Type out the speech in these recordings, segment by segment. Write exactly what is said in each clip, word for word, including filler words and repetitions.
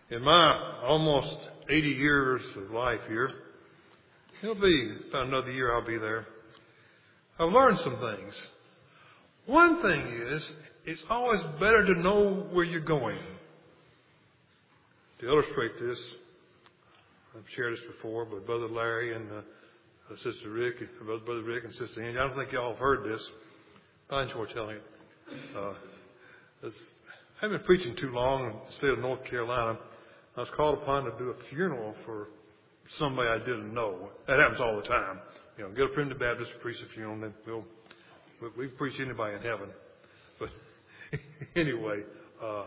In my almost eighty years of life here, it'll be about another year I'll be there, I've learned some things. One thing is, it's always better to know where you're going. To illustrate this, I've shared this before, but Brother Larry and uh, Sister Rick, Brother, Brother Rick and Sister Angie, I don't think y'all have heard this, but I enjoy telling it. Uh, I've been preaching too long in the state of North Carolina. I was called upon to do a funeral for somebody I didn't know. That happens all the time. You know, get a Primitive Baptist, preach a funeral, and then we'll, we can preach anybody in heaven. But anyway, uh,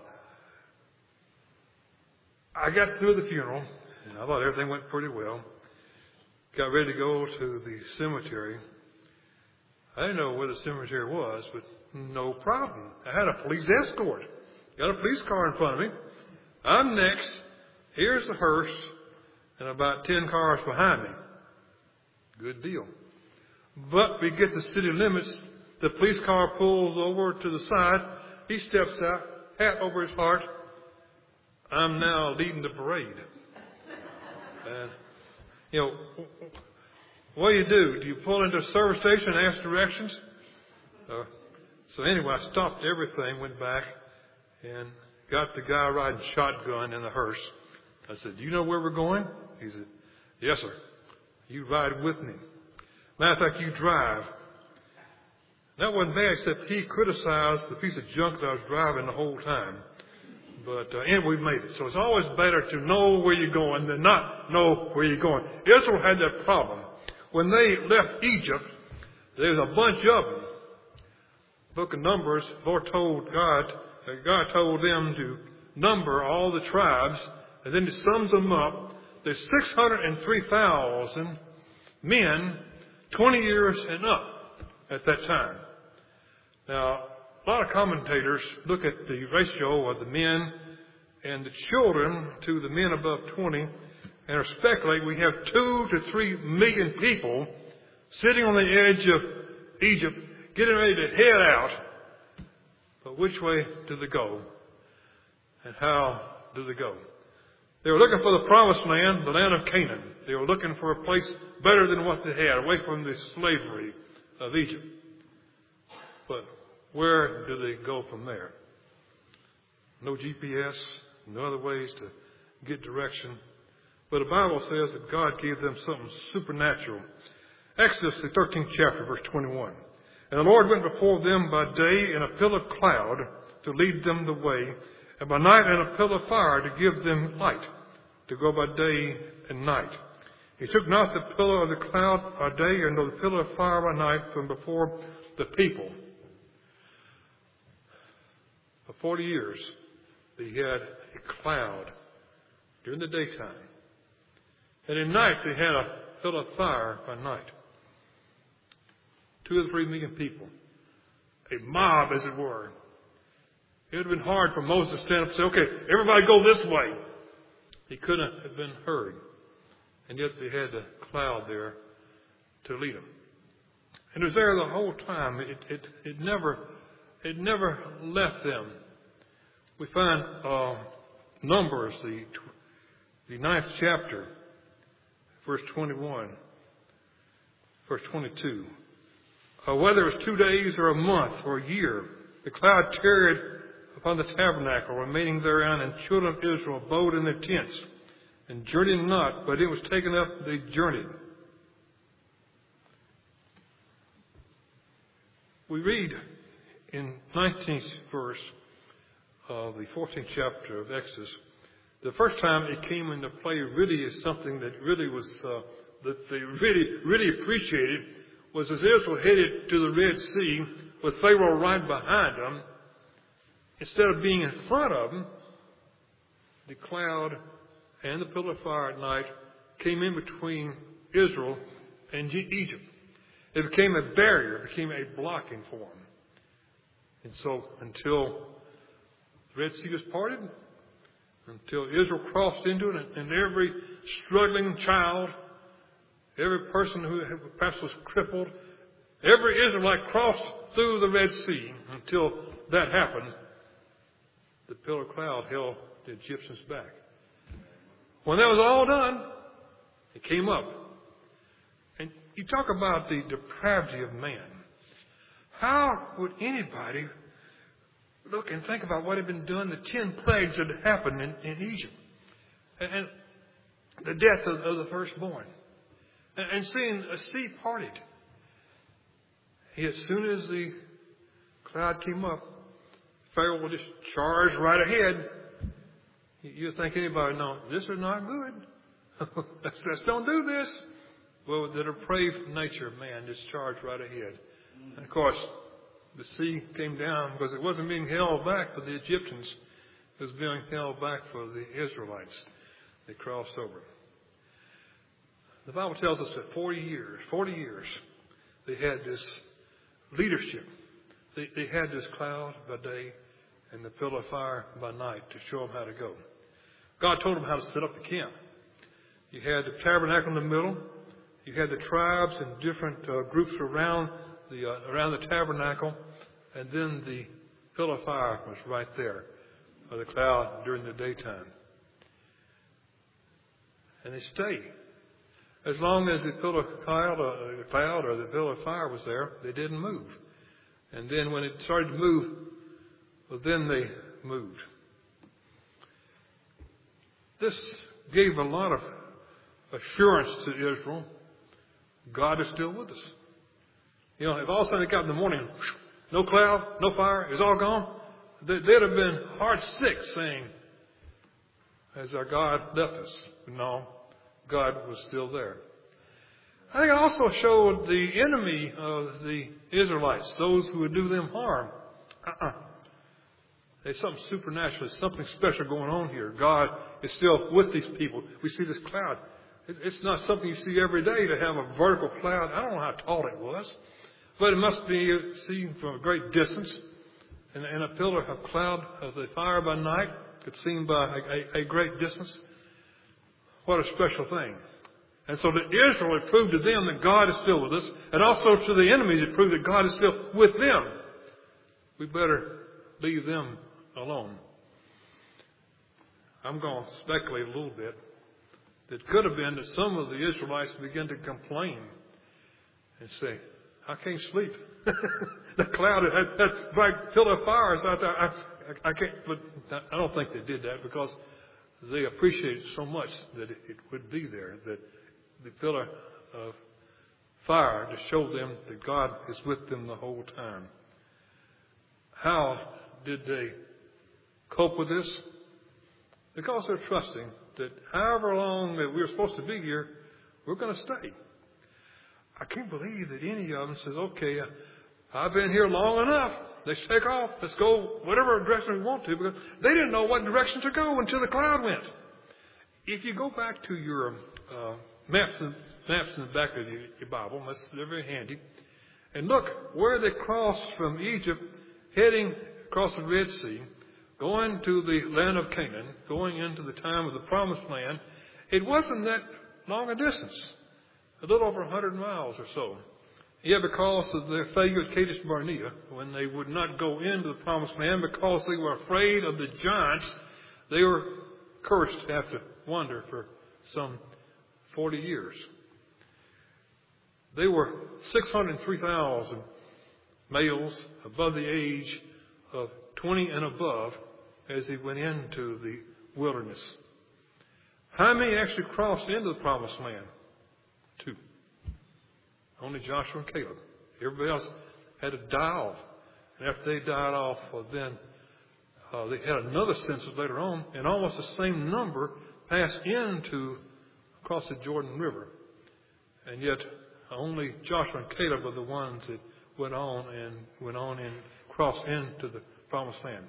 I got through the funeral, and I thought everything went pretty well. Got ready to go to the cemetery. I didn't know where the cemetery was, but no problem. I had a police escort. Got a police car in front of me. I'm next. Here's the hearse, and about ten cars behind me. Good deal. But we get to city limits. The police car pulls over to the side. He steps out, hat over his heart. I'm now leading the parade. And, you know, what do you do? Do you pull into a service station and ask directions? Uh, so anyway, I stopped everything, went back, and got the guy riding shotgun in the hearse. I said, do you know where we're going? He said, yes, sir. You ride with me. Matter of fact, you drive. That wasn't bad, except he criticized the piece of junk that I was driving the whole time. But uh, anyway, we made it. So it's always better to know where you're going than not know where you're going. Israel had that problem. When they left Egypt, there was a bunch of them. Book of Numbers, Lord told God, uh, God told them to number all the tribes, and then he sums them up. There's six hundred three thousand men, twenty years and up at that time. Now, a lot of commentators look at the ratio of the men and the children to the men above twenty and are speculating we have two to three million people sitting on the edge of Egypt getting ready to head out. But which way do they go? And how do they go? They were looking for the promised land, the land of Canaan. They were looking for a place better than what they had, away from the slavery of Egypt. But where do they go from there? No G P S, no other ways to get direction. But the Bible says that God gave them something supernatural. Exodus, the thirteenth chapter, verse twenty-one. And the Lord went before them by day in a pillar of cloud to lead them the way, and by night in a pillar of fire to give them light, to go by day and night. He took not the pillar of the cloud by day, nor the pillar of fire by night from before the people. For forty years, they had a cloud during the daytime. And at night, they had a pillar of fire by night. Two or three million people. A mob, as it were. It would have been hard for Moses to stand up and say, okay, everybody go this way. He couldn't have been heard. And yet they had the cloud there to lead them. And it was there the whole time. It, it, it never, it never left them. We find uh, Numbers, the, the ninth chapter, verse twenty-one, verse twenty-two. Uh, whether it was two days or a month or a year, the cloud tarried upon the tabernacle, remaining therein, and children of Israel abode in their tents, and journeyed not, but it was taken up, they journeyed. We read in nineteenth verse of the fourteenth chapter of Exodus, the first time it came into play really is something that really was, uh, that they really, really appreciated, was as Israel headed to the Red Sea with Pharaoh right behind them. Instead of being in front of them, the cloud and the pillar of fire at night came in between Israel and Egypt. It became a barrier, it became a blocking for them. And so until the Red Sea was parted, until Israel crossed into it, and every struggling child, every person who perhaps was crippled, every Israelite crossed through the Red Sea. Until that happened, the pillar of cloud held the Egyptians back. When that was all done, it came up. And you talk about the depravity of man. How would anybody look and think about what had been done, the ten plagues that had happened in, in Egypt, and, and the death of, of the firstborn, and, and seeing a sea parted? As soon as the cloud came up, Pharaoh would just charge right ahead. You think anybody know this is not good? let's, let's don't do this. Well, the depraved nature of man just charged right ahead. And of course, the sea came down because it wasn't being held back for the Egyptians. It was being held back for the Israelites. They crossed over. The Bible tells us that forty years, forty years, they had this leadership. They, they had this cloud by day and the pillar of fire by night to show them how to go. God told them how to set up the camp. You had the tabernacle in the middle. You had the tribes and different uh, groups around the uh, around the tabernacle, and then the pillar of fire was right there, or the cloud during the daytime. And they stayed. As long as the pillar of cloud, uh, the cloud or the pillar of fire was there, they didn't move. And then when it started to move, well, then they moved. This gave a lot of assurance to Israel. God is still with us. You know, if all of a sudden they got in the morning, no cloud, no fire, it's all gone, they'd have been heart sick saying, has our God left us? No, God was still there. I think it also showed the enemy of the Israelites, those who would do them harm. Uh-uh. There's something supernatural, there's something special going on here. God is still with these people. We see this cloud. It's not something you see every day to have a vertical cloud. I don't know how tall it was, but it must be seen from a great distance. And, and a pillar of cloud of the fire by night could seen by a, a, a great distance. What a special thing. And so to Israel, it proved to them that God is still with us. And also to the enemies, it proved that God is still with them. We better leave them alone. I'm going to speculate a little bit. It could have been that some of the Israelites began to complain and say, I can't sleep. The cloud, that, that bright pillar of fire is out there. I, I, I can't, but I don't think they did that because they appreciated so much that it, it would be there, that the pillar of fire to show them that God is with them the whole time. How did they cope with this? Because they're trusting that however long that we're supposed to be here, we're going to stay. I can't believe that any of them says, okay, I've been here long enough. Let's take off. Let's go whatever direction we want to, because they didn't know what direction to go until the cloud went. If you go back to your uh, maps, and, maps in the back of your, your Bible, that's, they're very handy, and look where they crossed from Egypt, heading across the Red Sea, going to the land of Canaan, going into the time of the Promised Land. It wasn't that long a distance, a little over one hundred miles or so. Yet because of their failure at Kadesh Barnea, when they would not go into the Promised Land because they were afraid of the giants, they were cursed to have to wander for some forty years. They were six hundred three thousand males above the age of twenty and above as they went into the wilderness. How many actually crossed into the Promised Land? Two. Only Joshua and Caleb. Everybody else had to die off. And after they died off, well, then uh, they had another census later on, and almost the same number passed into across the Jordan River. And yet only Joshua and Caleb were the ones that went on and went on and crossed into the Promised Land.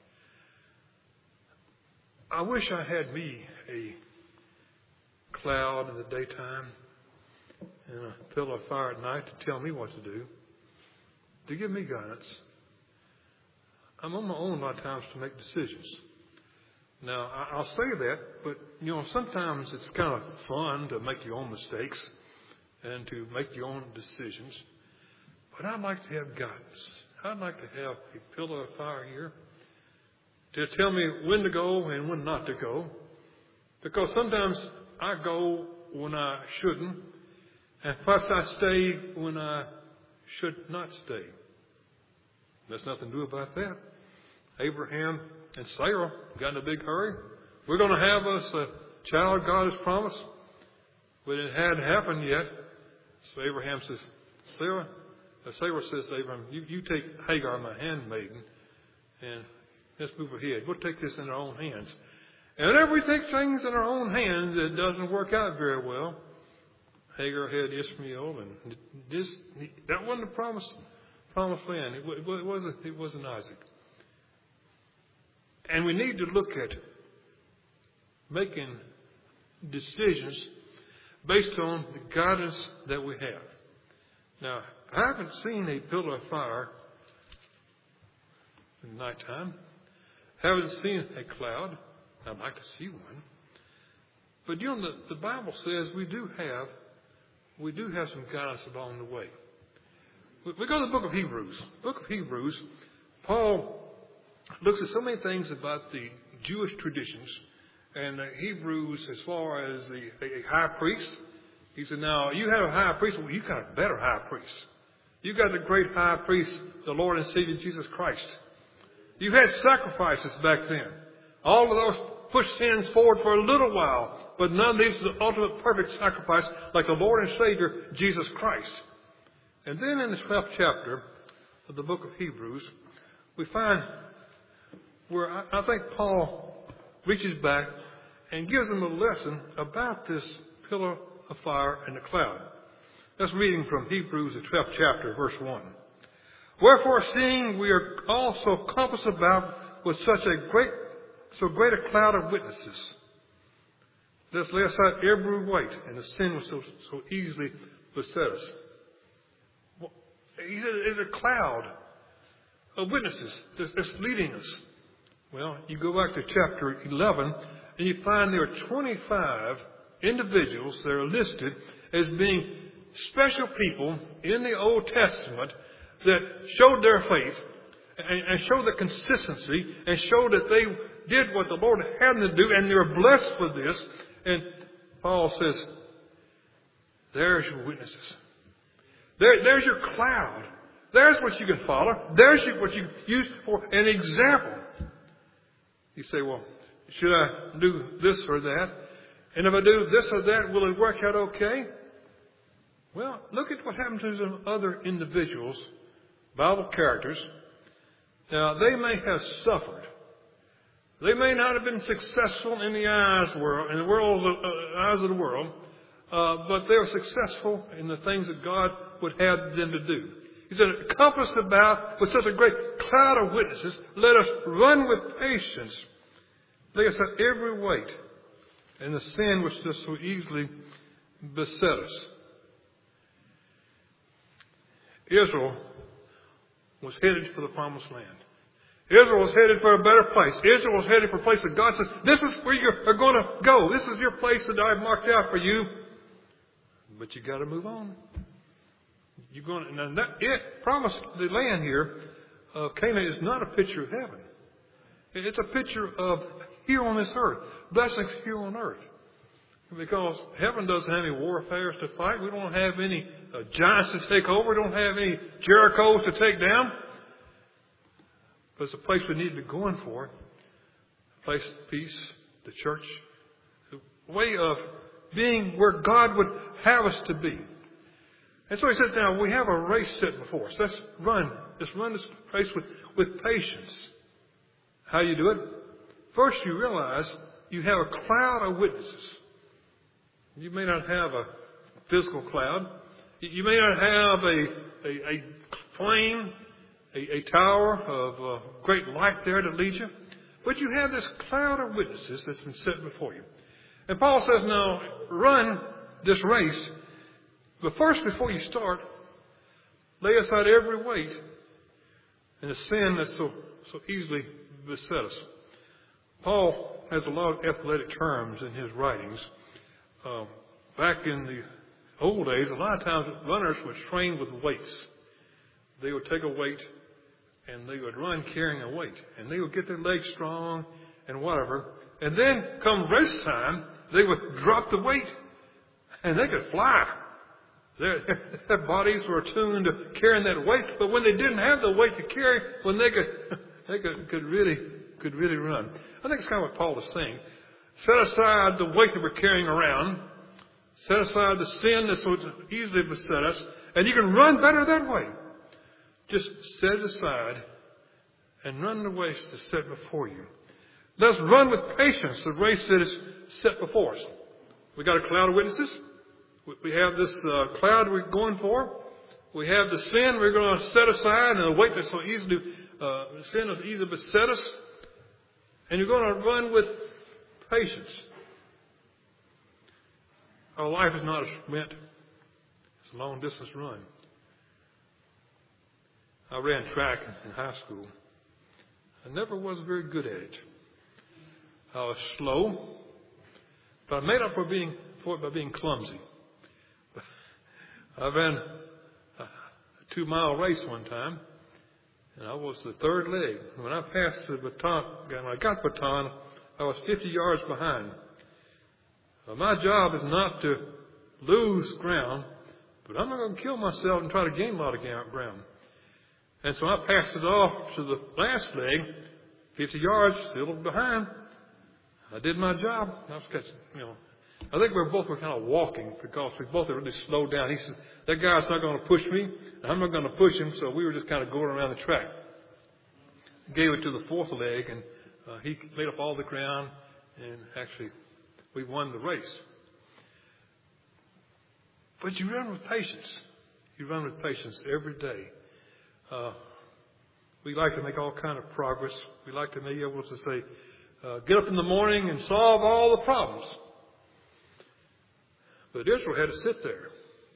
I wish I had me a cloud in the daytime and a pillar of fire at night to tell me what to do, to give me guidance. I'm on my own a lot of times to make decisions. Now, I'll say that, but, you know, sometimes it's kind of fun to make your own mistakes and to make your own decisions. But I'd like to have guidance. I'd like to have a pillar of fire here to tell me when to go and when not to go, Because sometimes I go when I shouldn't, and perhaps I stay when I should not stay. There's nothing to do about that. Abraham and Sarah got in a big hurry. We're going to have us a child God has promised. But it hadn't happened yet. So Abraham says, Sarah, uh, Sarah says to Abraham, you, you take Hagar, my handmaiden, and let's move ahead. We'll take this in our own hands. And whenever we take things in our own hands, it doesn't work out very well. Hagar had Ishmael, and this, that wasn't the promised, promised land. It, it, wasn't, it wasn't Isaac. And we need to look at making decisions based on the guidance that we have. Now, I haven't seen a pillar of fire in the nighttime. Haven't seen a cloud. I'd like to see one. But you know, the, the Bible says we do have, we do have some guidance along the way. We, we go to the book of Hebrews. Book of Hebrews, Paul looks at so many things about the Jewish traditions. And the Hebrews, as far as the, a high priest, he said, now, you have a high priest, well, you've got a better high priest. You've got the great high priest, the Lord and Savior Jesus Christ. You had sacrifices back then. All of those pushed sins forward for a little while, but none of these are the ultimate perfect sacrifice like the Lord and Savior, Jesus Christ. And then in the twelfth chapter of the book of Hebrews, we find where I, I think Paul reaches back and gives them a lesson about this pillar of fire and the cloud. That's reading from Hebrews, the twelfth chapter, verse one. Wherefore, seeing we are also compassed about with such a great, so great a cloud of witnesses, let's lay aside every weight and the sin which so, so easily beset us. Well, he said, there's a cloud of witnesses that's, that's leading us. Well, you go back to chapter eleven, and you find there are twenty-five individuals that are listed as being special people in the Old Testament that showed their faith and, and showed the consistency and showed that they did what the Lord had them to do, and they're blessed for this. And Paul says, there's your witnesses. There, there's your cloud. There's what you can follow. There's what you use for an example. You say, well, should I do this or that? And if I do this or that, will it work out okay? Well, look at what happened to some other individuals, Bible characters. Now, they may have suffered. They may not have been successful in the eyes world, in the world's uh, eyes of the world, uh, but they were successful in the things that God would have them to do. He said, compassed about with such a great cloud of witnesses, let us run with patience, lay aside every weight and the sin which does so easily beset us. Israel was headed for the promised land. Israel was headed for a better place. Israel was headed for a place that God says, this is where you're going to go. This is your place that I've marked out for you. But you got to move on. You're going to, now that, it promised the land here, uh, Canaan, is not a picture of heaven. It's a picture of here on this earth, blessings here on earth. Because heaven doesn't have any warfares to fight. We don't have any uh, giants to take over. We don't have any Jerichos to take down. But it's a place we need to be going for. A place of peace, the church. A way of being where God would have us to be. And so he says, now we have a race set before us. Let's run. Let's run this race with, with patience. How do you do it? First, you realize you have a cloud of witnesses. You may not have a physical cloud. You may not have a, a, a flame, a, a tower of uh, great light there to lead you. But you have this cloud of witnesses that's been set before you. And Paul says, now, run this race. But first, before you start, lay aside every weight and the sin that so, so easily beset us. Paul has a lot of athletic terms in his writings. Uh, back in the old days, a lot of times runners would train with weights. They would take a weight and they would run carrying a weight. And they would get their legs strong and whatever. And then come race time, they would drop the weight, and they could fly. Their, their bodies were attuned to carrying that weight, but when they didn't have the weight to carry, when they could, they could, could really, could really run. I think it's kind of what Paul is saying. Set aside the weight that we're carrying around. Set aside the sin that so easily beset us, and you can run better that way. Just set it aside and run the race that's set before you. Let's run with patience the race that is set before us. We got a cloud of witnesses. We have this uh, cloud we're going for. We have the sin we're going to set aside, and the weight that's so easily uh, sin is easily beset us. And you're going to run with patience. Our life is not a sprint. It's a long distance run. I ran track in high school. I never was very good at it. I was slow, but I made up for being for it by being clumsy. I ran a two mile race one time, and I was the third leg. When I passed the baton, when I got the baton, I was fifty yards behind. Well, my job is not to lose ground, but I'm not going to kill myself and try to gain a lot of ground. And so I passed it off to the last leg, fifty yards, still behind. I did my job. I was catching, you know. I think we both were kind of walking because we both had really slowed down. He said, that guy's not going to push me, and I'm not going to push him, so we were just kind of going around the track. Gave it to the fourth leg, and uh, he made up all the ground, and actually we won the race. But you run with patience. You run with patience every day. Uh, we like to make all kind of progress. We like to be able to say, uh, get up in the morning and solve all the problems. But Israel had to sit there.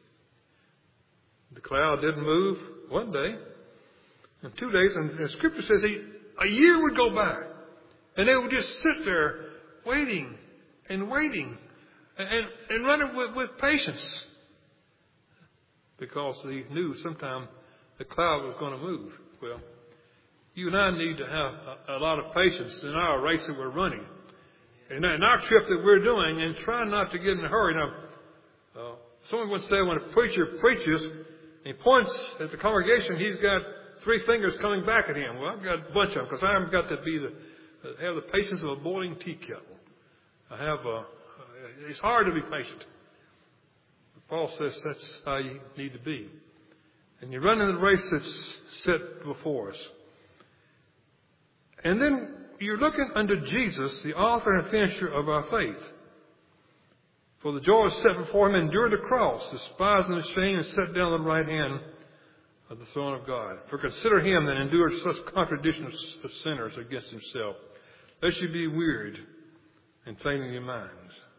The cloud didn't move one day, and two days, and the Scripture says he, a year would go by, and they would just sit there waiting and waiting and, and, and running with, with patience because they knew sometime the cloud was going to move. Well, you and I need to have a, a lot of patience in our race that we're running, and in our trip that we're doing, and try not to get in a hurry. Now, uh, someone would say when a preacher preaches, he points at the congregation, he's got three fingers coming back at him. Well, I've got a bunch of them because I haven't got to be the have the patience of a boiling tea kettle. I have a. It's hard to be patient. Paul says that's how you need to be. And you run in the race that's set before us. And then you're looking unto Jesus, the author and finisher of our faith. For the joy set before him endured the cross, despising the shame, and sat down on the right hand of the throne of God. For consider him that endured such contradiction of sinners against himself, lest you be wearied and faint in your minds.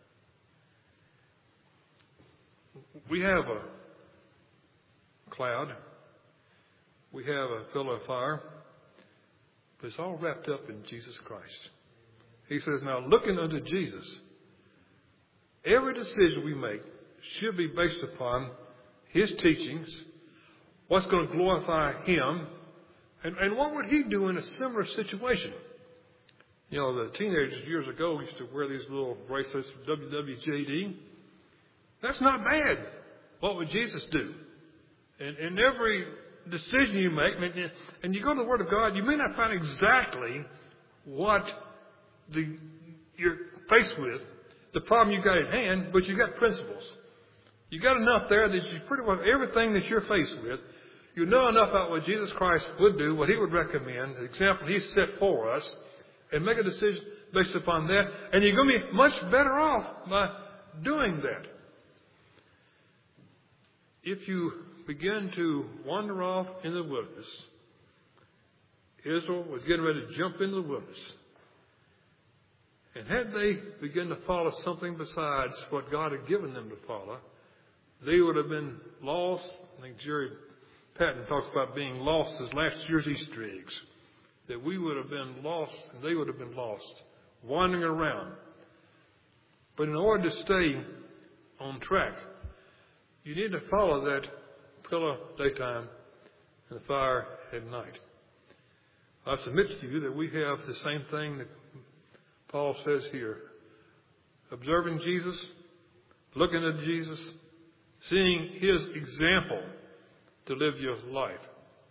We have a cloud. We have a pillar of fire. But it's all wrapped up in Jesus Christ. He says, now looking unto Jesus, every decision we make should be based upon his teachings, what's going to glorify him, and, and what would he do in a similar situation? You know, the teenagers years ago used to wear these little bracelets from W W J D. That's not bad. What would Jesus do? And, and every decision you make, and you go to the Word of God, you may not find exactly what the, you're faced with, the problem you got at hand, but you got principles. You got enough there that you pretty well everything that you're faced with, you know enough about what Jesus Christ would do, what he would recommend, the example he set for us, and make a decision based upon that, and you're going to be much better off by doing that. If you begin to wander off in the wilderness, Israel was getting ready to jump into the wilderness. And had they begun to follow something besides what God had given them to follow, they would have been lost. I think Jerry Patton talks about being lost as last year's Easter eggs. That we would have been lost and they would have been lost, wandering around. But in order to stay on track, you need to follow that pillar daytime and the fire at night. I submit to you that we have the same thing that Paul says here. observing Jesus, looking at Jesus, seeing His example to live your life.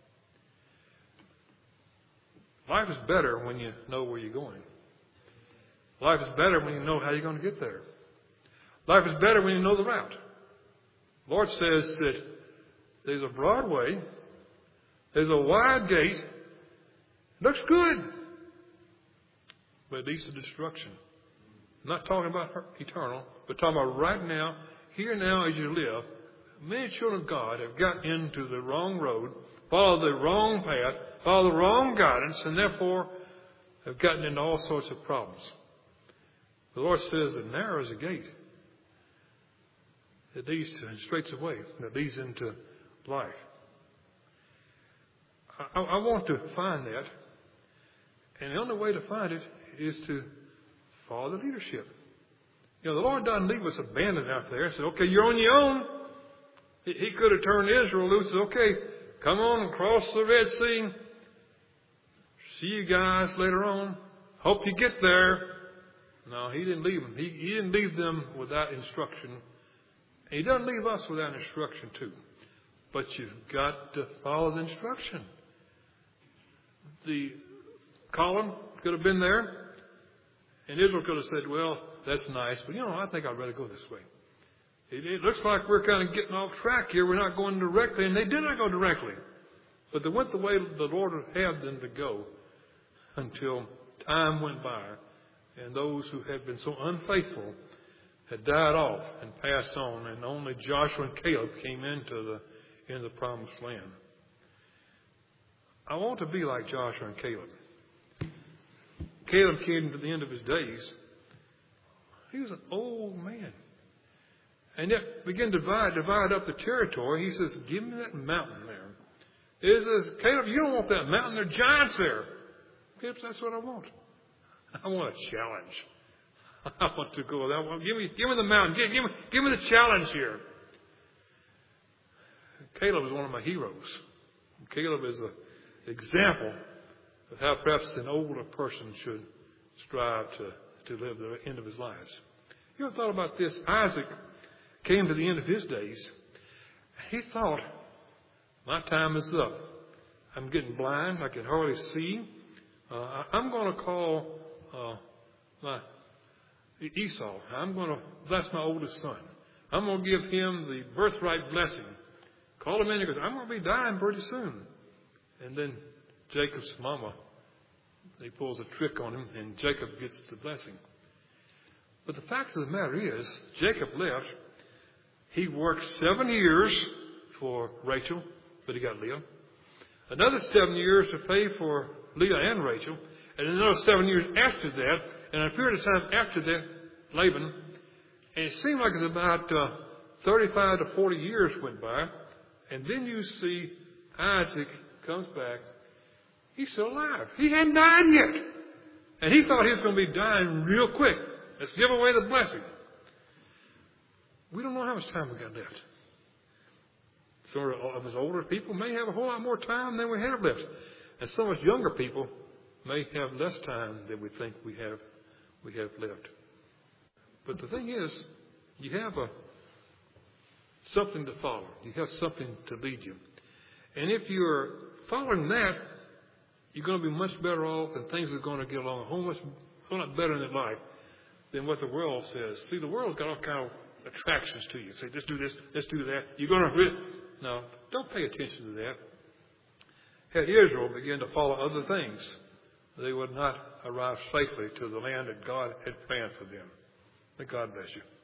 Life is better when you know where you're going. Life is better when you know how you're going to get there. Life is better when you know the route. The Lord says that there's a broad way, there's a wide gate, looks good, but it leads to destruction. I'm not talking about eternal, but talking about right now, here now as you live. Many children of God have got into the wrong road, followed the wrong path, followed the wrong guidance, and therefore have gotten into all sorts of problems. The Lord says that narrow is a gate. It leads to, and straight's a way that leads into life. I, I want to find that. And the only way to find it is to follow the leadership. You know, the Lord doesn't leave us abandoned out there and say, okay, you're on your own. He, he could have turned Israel loose and said, okay, come on and cross the Red Sea. See you guys later on. Hope you get there. No, He didn't leave them. He, he didn't leave them without instruction. And He doesn't leave us without instruction too. But you've got to follow the instruction. The column could have been there, and Israel could have said, well, that's nice, but you know, I think I'd rather go this way. It, it looks like we're kind of getting off track here. We're not going directly, and they did not go directly. But they went the way the Lord had them to go until time went by, and those who had been so unfaithful had died off and passed on, and only Joshua and Caleb came into the, into the promised land. I want to be like Joshua and Caleb. Caleb came to the end of his days. He was an old man. And yet began to divide, divide up the territory. He says, give me that mountain there. He says, Caleb, you don't want that mountain. There are giants there. Caleb, that's what I want. I want a challenge. I want to go there. Give me, give me the mountain. Give, give, me, give me the challenge here. Caleb is one of my heroes. Caleb is an example of how perhaps an older person should strive to, to live the end of his lives. You ever thought about this? Isaac came to the end of his days. He thought, my time is up. I'm getting blind. I can hardly see. Uh, I'm going to call uh, my Esau. I'm going to bless my oldest son. I'm going to give him the birthright blessing. Call him in and goes, I'm going to be dying pretty soon. And then Jacob's mama, he pulls a trick on him, and Jacob gets the blessing. But the fact of the matter is, Jacob left. He worked seven years for Rachel, but he got Leah. Another seven years to pay for Leah and Rachel. And another seven years after that, and a period of time after that, Laban. And it seemed like it's about uh, thirty-five to forty years went by. And then you see Isaac comes back. He's still alive. He hadn't died yet. And he thought he was going to be dying real quick. Let's give away the blessing. We don't know how much time we got left. Some of us older people may have a whole lot more time than we have left. And some of us younger people may have less time than we think we have we have left. But the thing is, you have a something to follow. You have something to lead you. And if you're following that, you're going to be much better off, and things are going to get along a whole, much, a whole lot better in life than what the world says. See, the world's got all kind of attractions to you. Say, let's do this, let's do that. You're going to... No, don't pay attention to that. Had Israel begin to follow other things, they would not arrive safely to the land that God had planned for them. May God bless you.